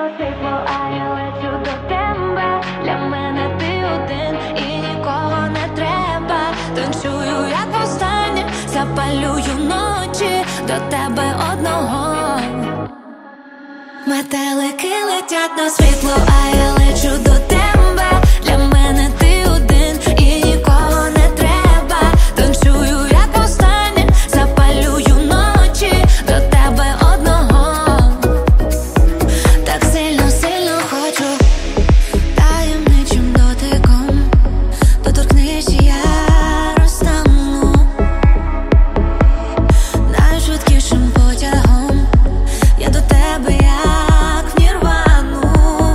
одно світло, а я лечу до тебе. Для мене ти один і нікого не треба. Танцюю, як востаннє, запалюю ночі до тебе одного. Метелики летять на світло, а я лечу до тебе. Для мене ти один і нікого не треба. Танцюю, як востаннє, запалюю ночі до тебе одного. Так сильно, сильно хочу, таємничим дотиком доторкнись, і я розтану найшвидкішим потягом. Я до тебе як в нірвану.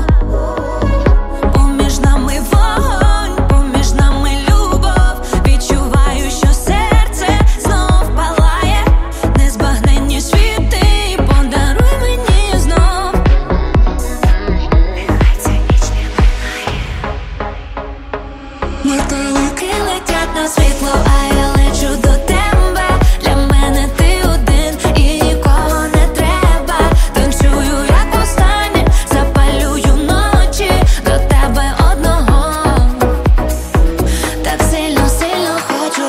Поміж нами вогонь, поміж нами любов. Відчуваю, що серце знов палає. Незбагненні світи, подаруй мені знов. Нехай ця ніч не минає. Метелики летять на світло, а я лечу до тебе. Для мене ти один і нікого не треба. Танцюю, як востаннє, запалюю ночі до тебе одного. Так сильно, сильно хочу.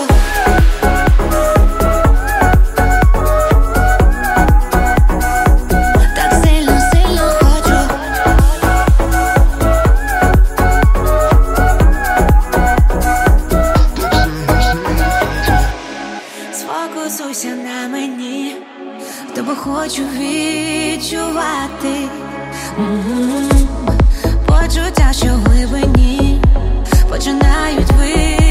Так сильно, сильно хочу. Сфокусуйся на мені, тобі хочу відчувати. Почуття, що в глибині починають